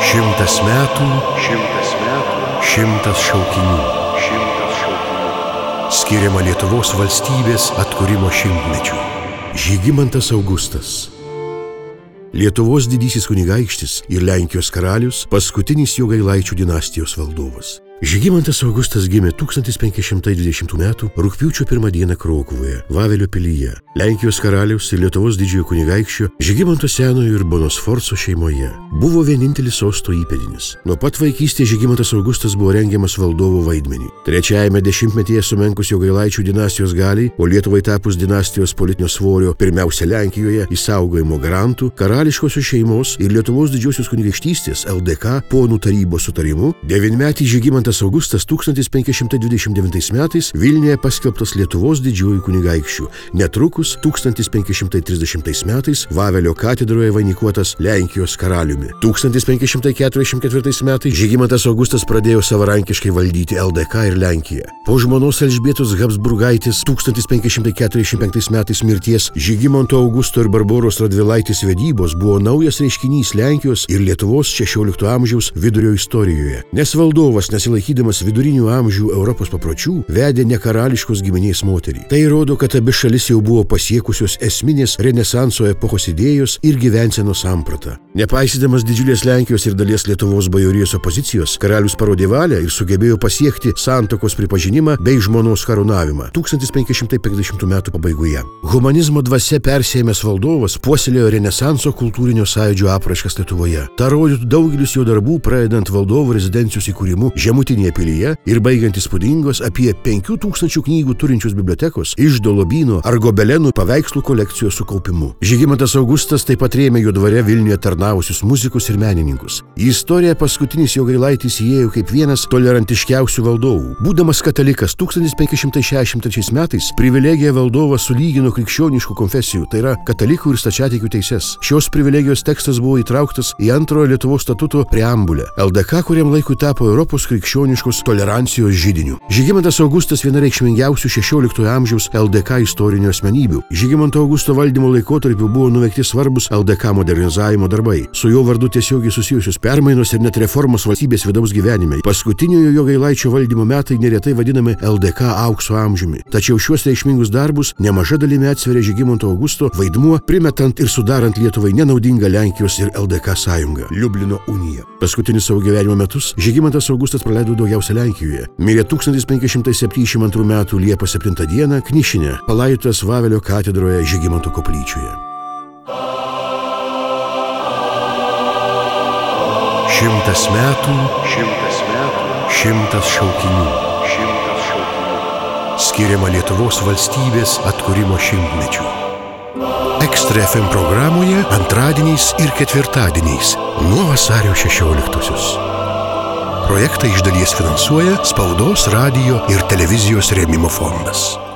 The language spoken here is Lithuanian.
100 metų, 100 šaukinių. Skiriama Lietuvos valstybės atkūrimo 100-mečiui. Žygimantas Augustas. Lietuvos didysis kunigaikštis ir Lenkijos karalius, paskutinis Jogailaičių dinastijos valdovas. Žygimantas Augustas gimė 1520 m. rugpjūčio 1 d. Krokuvoje, Vavelio pilyje, Lenkijos karaliaus ir Lietuvos didžiojo kunigaikščio Žygimanto Senojo ir Bonos Sforco šeimoje. Buvo vienintelis sosto įpėdinis. Nuo pat vaikystės Žygimantas Augustas buvo rengiamas valdovo vaidmenį. Trečiajame dešimtmetyje sumenkus Jogailaičių dinastijos galiai, o Lietuvai tapus dinastijos politinio svorio pirmiausia Lenkijoje išsaugojimo garantų, karališkosios šeimos ir Lietuvos didžiosios kunigaikštystės LDK ponų tarybos sutarimu, devynmetis Žygimantas Augustas 1529 metais Vilniuje paskelbtas Lietuvos didžiuoju kunigaikščiu. Netrukus 1530 metais Vavelio katedroje vainikuotas Lenkijos karaliumi. 1544 metais Žygimantas Augustas pradėjo savarankiškai valdyti LDK ir Lenkiją. Po žmonos Elžbietos Habsburgaitės 1545 metais mirties Žygimanto Augusto ir Barboros Radvilaitės vedybos buvo naujas reiškinys Lenkijos ir Lietuvos 16 amžiaus vidurio istorijoje, nes valdovas laikydamas vidurinių amžių Europos papročių, vedė nekarališkos giminės moterį. Tai rodo, kad abi šalis jau buvo pasiekusios esminės Renesanso epochos idėjos ir gyvensenos sampratą. Nepaisydamas didžiulės Lenkijos ir dalies Lietuvos bajorijos opozicijos, karalius parodė valią ir sugebėjo pasiekti santuokos pripažinimą bei žmonos karūnavimą 1550 metų pabaigoje. Humanizmo dvasia persėmęs valdovas puoselėjo Renesanso kultūrinio sąjūdžio apraiškas Lietuvoje. Ta rodytų daugelis jo darbų, pradedant valdovo rezidencijos įkūrimu Žemutinėje pilyje ir baigiant įspūdingos apie 5000 knygų turinčios bibliotekos, iždo lobyno ar gobelenų paveikslų kolekcijos sukaupimu. Žygimantas Augustas taip pat rėmė jo dvare Vilniuje tarnavusius muzikus ir menininkus. Į istoriją paskutinis Jogailaitis įėjo kaip vienas tolerantiškiausių valdovų. Būdamas katalikas 1563 metais privilegiją valdovas sulygino krikščioniškų konfesijų, tai yra katalikų ir stačiatikių teises. Šios privilegijos tekstas buvo įtrauktas į antrojo Lietuvos statuto preambulę. LDK kuriam laikui tapo Europos krikščioniškos tolerancijos židiniu. Žygimantas Augustas vienareikšmingiausių 16 amžiaus LDK istorinių asmenybių. Žygimanto Augusto valdymo laikotarpiu buvo nuveikti svarbus LDK modernizavimo darbai. Su jo vardu tiesiogiai susijusios permainos ir net reformos valstybės vidaus gyvenime. Paskutiniojo Jogailaičio valdymo metai neretai vadinami LDK aukso amžiumi. Tačiau šiuos reikšmingus darbus nemaža dalimi atsveria Žygimanto Augusto vaidmuo, primetant ir sudarant Lietuvai nenaudingą Lenkijos ir LDK sąjungą – Liublino uniją. Paskutinius savo gyvenimo metus Žygimantas Augustas praleido daugiausia Lenkijoje. Mirė 1572 m. Liepos 7 d. Knišine, palaidotas Vavelio katedroje Žygimanto koplyčioje. 100 metų, 100 šaukinių. Skiriama Lietuvos valstybės atkūrimo 100-mečiui. Ekstra FM programoje antradieniais ir ketvirtadieniais nuo vasario 16-osios. Projektą iš dalies finansuoja Spaudos, radijo ir televizijos rėmimo fondas.